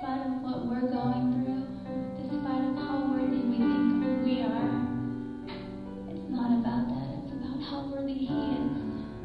despite of what we're going through, despite of how worthy we think we are. It's not about that. It's about how worthy He is.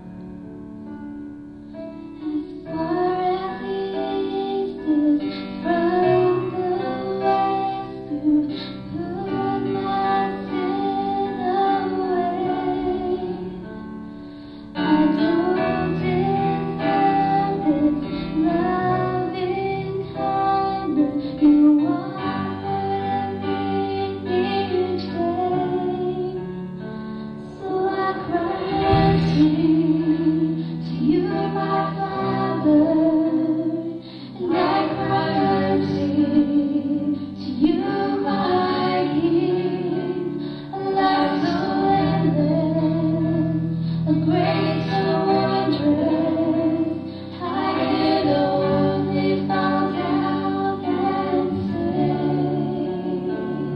As far as the east is from the west, You put my sin away. I don't deserve this loving kindness. You offered me each day. So I cry mercy to You, my Father, and I cry mercy to You, my King. A life so endless, a grace so wondrous, I can only fall down and say,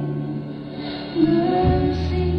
mercy.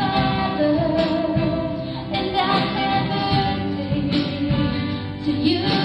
You